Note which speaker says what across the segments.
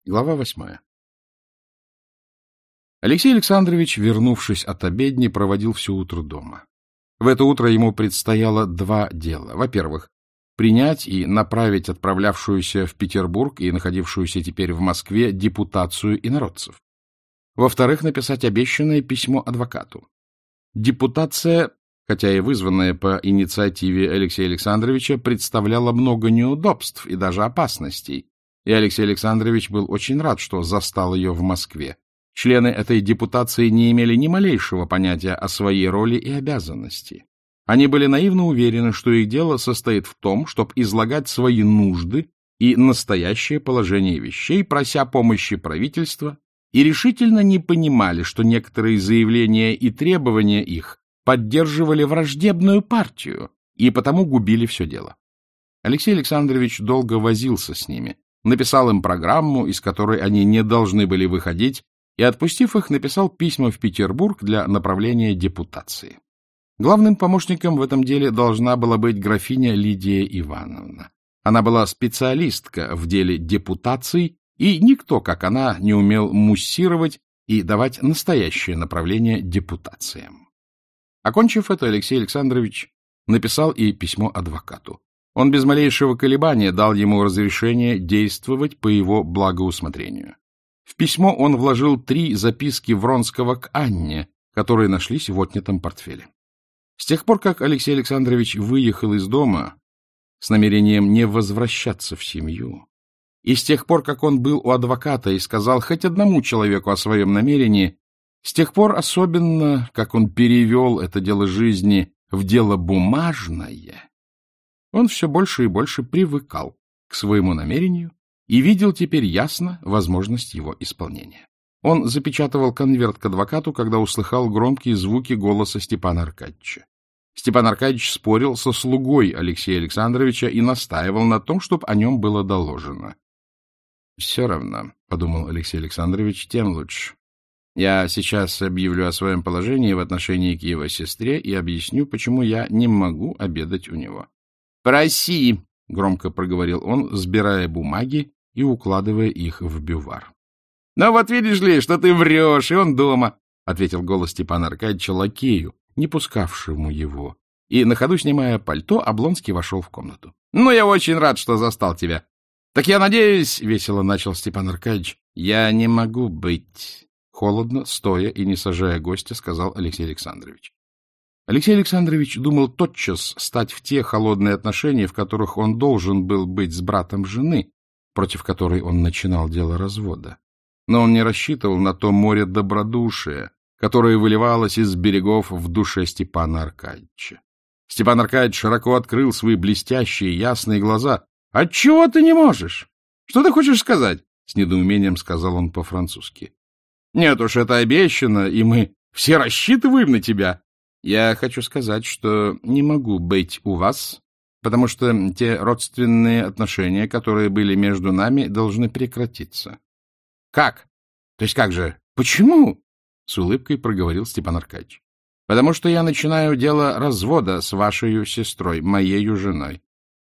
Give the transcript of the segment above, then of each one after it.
Speaker 1: Глава 8. Алексей Александрович, вернувшись от обедни, проводил все утро дома. В это утро ему предстояло два дела. Во-первых, принять и направить отправлявшуюся в Петербург и находившуюся теперь в Москве депутацию инородцев. Во-вторых, написать обещанное письмо адвокату. Депутация, хотя и вызванная по инициативе Алексея Александровича, представляла много неудобств и даже опасностей, и Алексей Александрович был очень рад, что застал ее в Москве. Члены этой депутации не имели ни малейшего понятия о своей роли и обязанности. Они были наивно уверены, что их дело состоит в том, чтобы излагать свои нужды и настоящее положение вещей, прося помощи правительства, и решительно не понимали, что некоторые заявления и требования их поддерживали враждебную партию и потому губили все дело. Алексей Александрович долго возился с ними, написал им программу, из которой они не должны были выходить, и, отпустив их, написал письма в Петербург для направления депутации. Главным помощником в этом деле должна была быть графиня Лидия Ивановна. Она была специалистка в деле депутаций, и никто, как она, не умел муссировать и давать настоящее направление депутациям. Окончив это, Алексей Александрович написал и письмо адвокату. Он без малейшего колебания дал ему разрешение действовать по его благоусмотрению. В письмо он вложил 3 записки Вронского к Анне, которые нашлись в отнятом портфеле. С тех пор, как Алексей Александрович выехал из дома с намерением не возвращаться в семью, и с тех пор, как он был у адвоката и сказал хоть одному человеку о своем намерении, с тех пор особенно, как он перевел это дело жизни в дело бумажное, он все больше и больше привыкал к своему намерению и видел теперь ясно возможность его исполнения. Он запечатывал конверт к адвокату, когда услыхал громкие звуки голоса Степана Аркадьевича. Степан Аркадьевич спорил со слугой Алексея Александровича и настаивал на том, чтобы о нем было доложено. — Все равно, — подумал Алексей Александрович, — тем лучше. Я сейчас объявлю о своем положении в отношении к его сестре и объясню, почему я не могу обедать у него. — Проси, — громко проговорил он, сбирая бумаги и укладывая их в бювар. — Ну вот видишь ли, что ты врешь, и он дома, — ответил голос Степана Аркадьевича лакею, не пускавшему его. И, на ходу снимая пальто, Облонский вошел в комнату. — Ну, я очень рад, что застал тебя. — Так я надеюсь, — весело начал Степан Аркадьевич, — я не могу быть. Холодно, стоя и не сажая гостя, сказал Алексей Александрович. Алексей Александрович думал тотчас стать в те холодные отношения, в которых он должен был быть с братом жены, против которой он начинал дело развода. Но он не рассчитывал на то море добродушия, которое выливалось из берегов в душе Степана Аркадьевича. Степан Аркадьевич широко открыл свои блестящие ясные глаза. — Отчего ты не можешь? Что ты хочешь сказать? — с недоумением сказал он по-французски. — Нет уж, это обещано, и мы все рассчитываем на тебя. Я хочу сказать, что не могу быть у вас, потому что те родственные отношения, которые были между нами, должны прекратиться. — Как? То есть как же? Почему? — с улыбкой проговорил Степан Аркадьевич. — Потому что я начинаю дело развода с вашей сестрой, моею женой.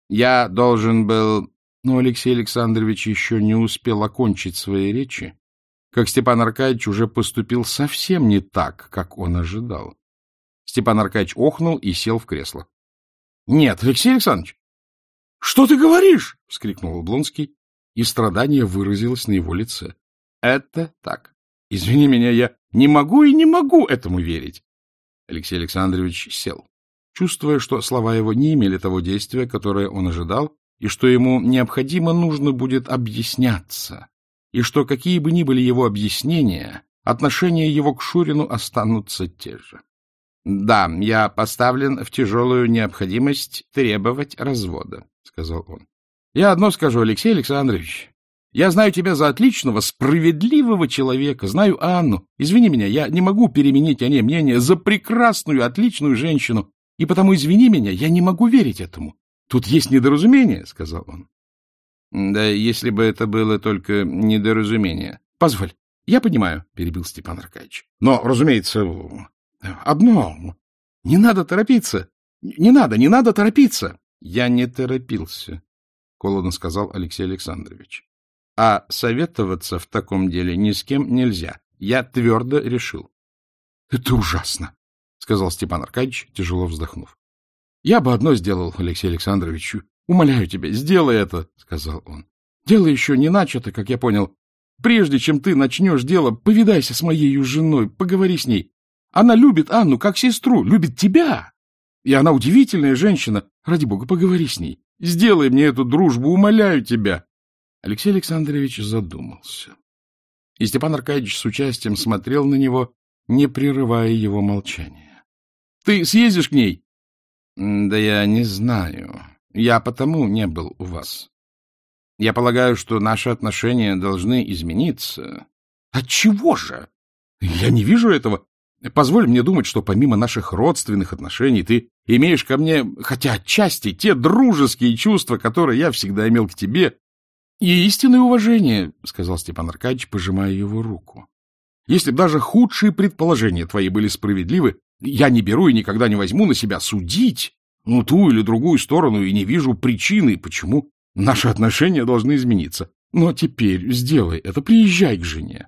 Speaker 1: Я должен был... Но Алексей Александрович еще не успел окончить свои речи, как Степан Аркадьевич уже поступил совсем не так, как он ожидал. Степан Аркадьевич охнул и сел в кресло. — Нет, Алексей Александрович! — Что ты говоришь? — вскрикнул Облонский, и страдание выразилось на его лице. — Это так. Извини меня, я не могу и не могу этому верить. Алексей Александрович сел, чувствуя, что слова его не имели того действия, которое он ожидал, и что ему необходимо нужно будет объясняться, и что какие бы ни были его объяснения, отношения его к Шурину останутся те же. — Да, я поставлен в тяжелую необходимость требовать развода, — сказал он. — Я одно скажу, Алексей Александрович. Я знаю тебя за отличного, справедливого человека, знаю Анну. Извини меня, я не могу переменить о ней мнение, за прекрасную, отличную женщину, и потому, извини меня, я не могу верить этому. Тут есть недоразумение, — сказал он. — Да если бы это было только недоразумение. — Позволь, я понимаю, — перебил Степан Аркадьевич. — Но, разумеется... Одно. Не надо торопиться. Не надо торопиться. Я не торопился, — холодно сказал Алексей Александрович. А советоваться в таком деле ни с кем нельзя. Я твердо решил. — Это ужасно, — сказал Степан Аркадьевич, тяжело вздохнув. — Я бы одно сделал, Алексей Александрович. Умоляю тебя, сделай это, — сказал он. — Дело еще не начато, как я понял. Прежде чем ты начнешь дело, повидайся с моей женой, поговори с ней. Она любит Анну как сестру, любит тебя. И она удивительная женщина. Ради бога, поговори с ней. Сделай мне эту дружбу, умоляю тебя. Алексей Александрович задумался. И Степан Аркадьевич с участием смотрел на него, не прерывая его молчания. — Ты съездишь к ней? — Да я не знаю. Я потому не был у вас. Я полагаю, что наши отношения должны измениться. — Отчего же? Я не вижу этого. Позволь мне думать, что помимо наших родственных отношений ты имеешь ко мне, хотя отчасти, те дружеские чувства, которые я всегда имел к тебе, и истинное уважение, — сказал Степан Аркадьевич, пожимая его руку. Если б даже худшие предположения твои были справедливы, я не беру и никогда не возьму на себя судить ту или другую сторону и не вижу причины, почему наши отношения должны измениться. Но теперь сделай это, приезжай к жене.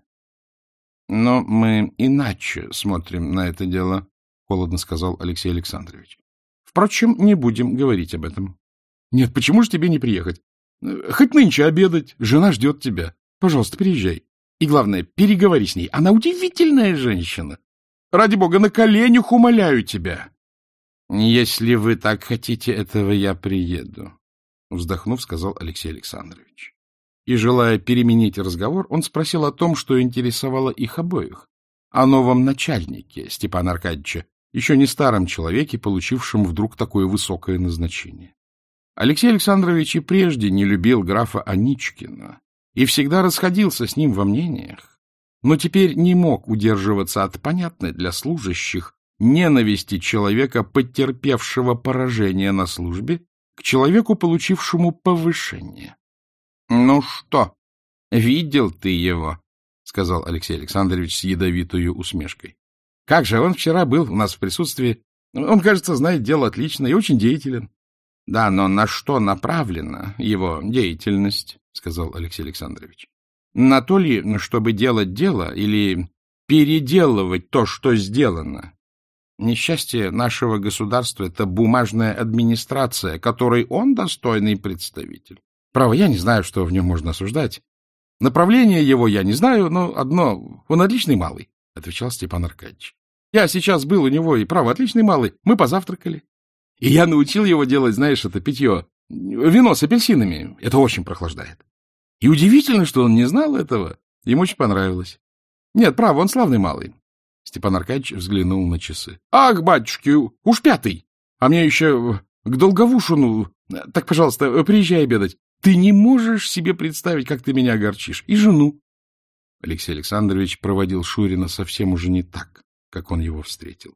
Speaker 1: — Но мы иначе смотрим на это дело, — холодно сказал Алексей Александрович. — Впрочем, не будем говорить об этом. — Нет, почему же тебе не приехать? Хоть нынче обедать, жена ждет тебя. Пожалуйста, приезжай. И главное, переговори с ней. Она удивительная женщина. Ради бога, на коленях умоляю тебя. — Если вы так хотите этого, я приеду, — вздохнув, сказал Алексей Александрович. И, желая переменить разговор, он спросил о том, что интересовало их обоих, о новом начальнике Степана Аркадьевича, еще не старом человеке, получившем вдруг такое высокое назначение. Алексей Александрович и прежде не любил графа Аничкина и всегда расходился с ним во мнениях, но теперь не мог удерживаться от понятной для служащих ненависти человека, потерпевшего поражение на службе, к человеку, получившему повышение. — Ну что, видел ты его? — сказал Алексей Александрович с ядовитою усмешкой. — Как же, он вчера был у нас в присутствии. Он, кажется, знает дело отлично и очень деятелен. — Да, но на что направлена его деятельность? — сказал Алексей Александрович. — На то ли, чтобы делать дело или переделывать то, что сделано? Несчастье нашего государства — это бумажная администрация, которой он достойный представитель. Право, я не знаю, что в нем можно осуждать. Направление его я не знаю, но одно — он отличный малый, — отвечал Степан Аркадьевич. Я сейчас был у него, и, право, отличный малый. Мы позавтракали. И я научил его делать, знаешь, это питье. Вино с апельсинами. Это очень прохлаждает. И удивительно, что он не знал этого. Ему очень понравилось. Нет, право, он славный малый. Степан Аркадьевич взглянул на часы. — Ах, батюшки, уж 5, а мне еще к Долговушину. Так, пожалуйста, приезжай обедать. Ты не можешь себе представить, как ты меня огорчишь. И жену. Алексей Александрович проводил Шурина совсем уже не так, как он его встретил.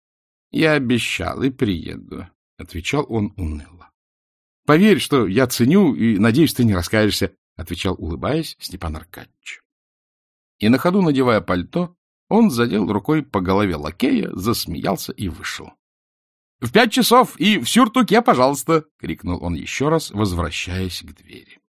Speaker 1: — Я обещал и приеду, — отвечал он уныло. — Поверь, что я ценю и, надеюсь, ты не раскаешься, — отвечал, улыбаясь, Степан Аркадьевич. И на ходу, надевая пальто, он задел рукой по голове лакея, засмеялся и вышел. — В 5 часов и в сюртуке, пожалуйста! — крикнул он еще раз, возвращаясь к двери.